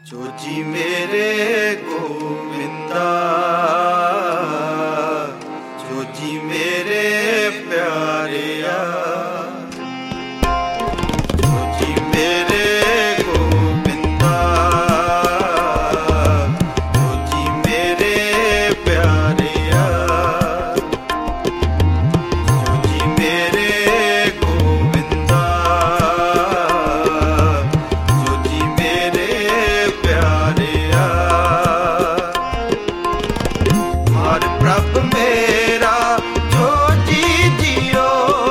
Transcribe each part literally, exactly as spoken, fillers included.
जो जी मेरे गोविंदा, जो जी मेरे प्यारिया, जो जी मेरे गोविंदा, जो जी मेरे प्यारिया, जो जी मेरे गोविंदा, जो जी मेरे प्यारिया। हर प्रभ मेरा जो जी जियो,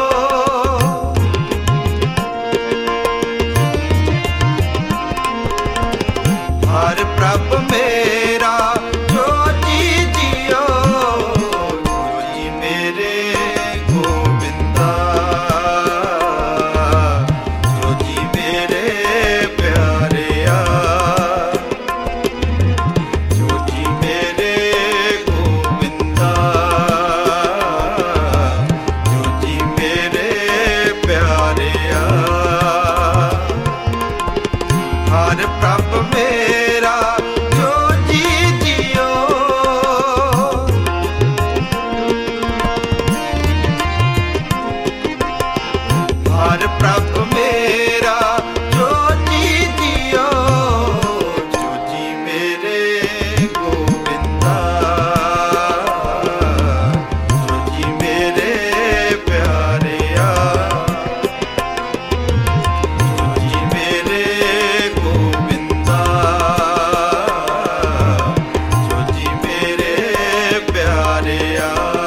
हर प्रभ मेरा जो जी जियो, जो जी मेरे गोविंदा, जो जी मेरे प्यारिया, जो जी मेरे गोविंदा, जो जी मेरे प्यारिया। हर प्रभ मेरा जो जी जियो, हर प्रभ मेरा जो जी जियो, जो जी मेरे गोविंदा, जो जी मेरे प्यारिया, जो जी मेरे गोविंदा, जो जी मेरे प्यारिया।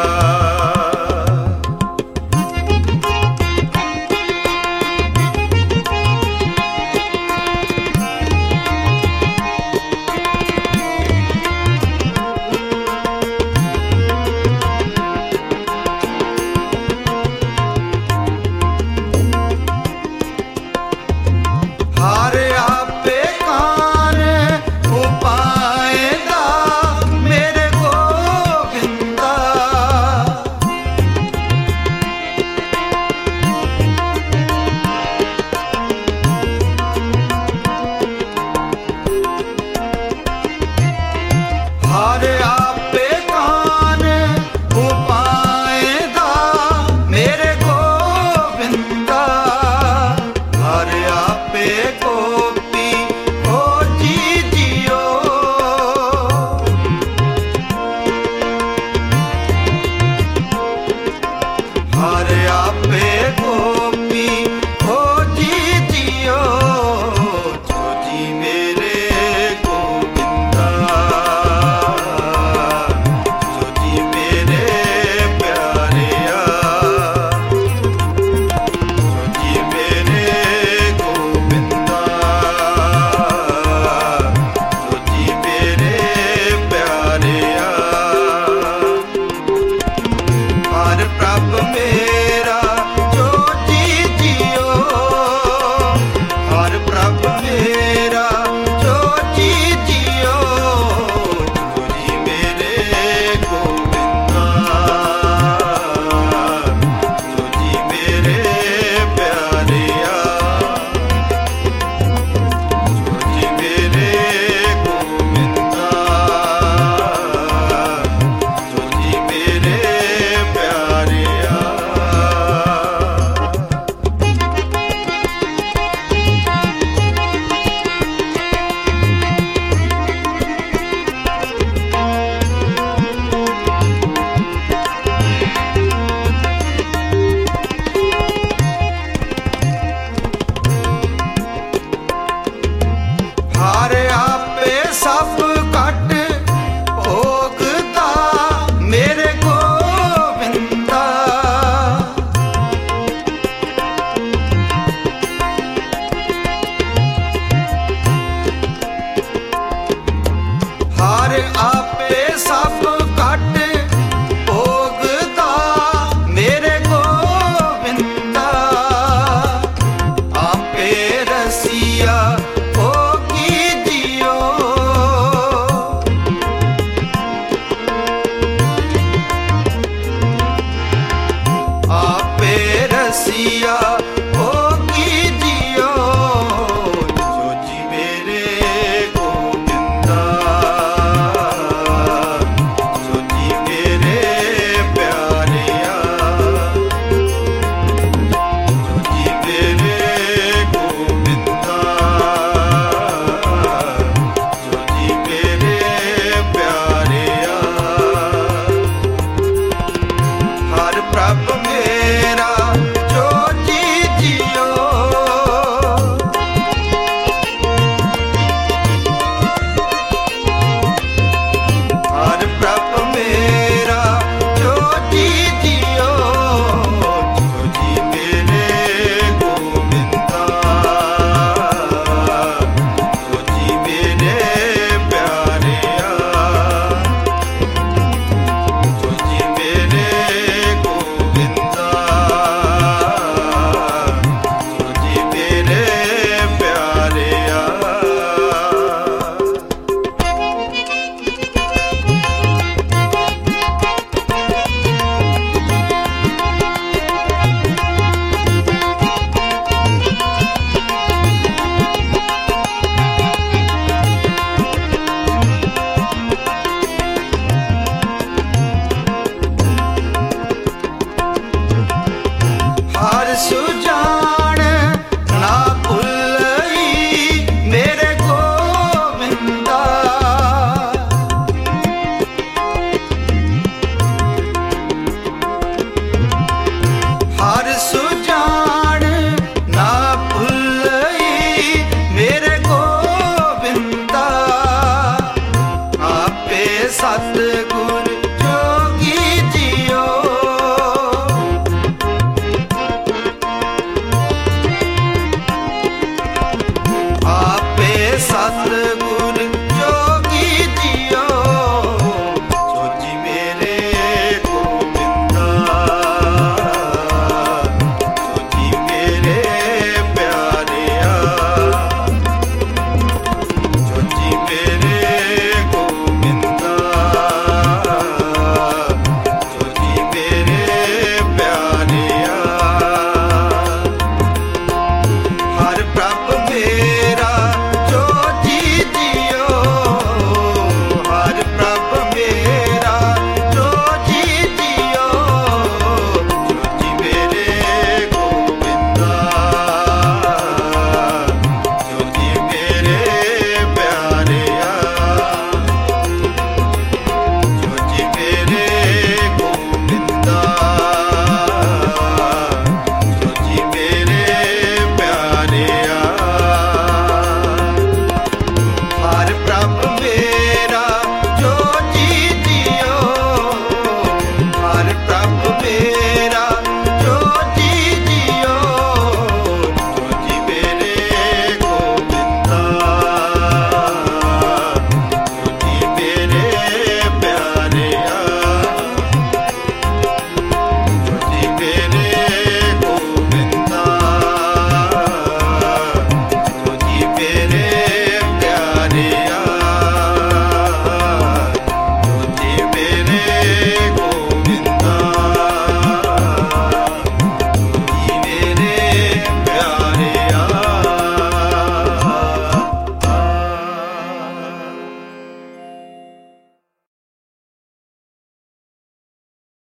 हर आपे कान उपाएगा मेरे गोविंदा, हर आपे कान उपाएगा मेरे गोविंदा, हर आपे गोपी हो जी जियो, हर आपे गोपी हो जी जियो, जो जी मेरे गोविंदा, जो जी मेरे प्यारिया, जो जी मेरे गोविंदा, जो जी मेरे प्यारिया। हर प्रभ मेरा जो जी जियो, हर प्रभ मेरा जो जी जियो, जो जी मेरे गोविंदा, जो जी मेरे प्यारिया, जो जी मेरे गोविंदा, जो जी मेरे प्यारिया। हर आपे सब घट भोगदा मेरे गोविंदा, हर आपे सब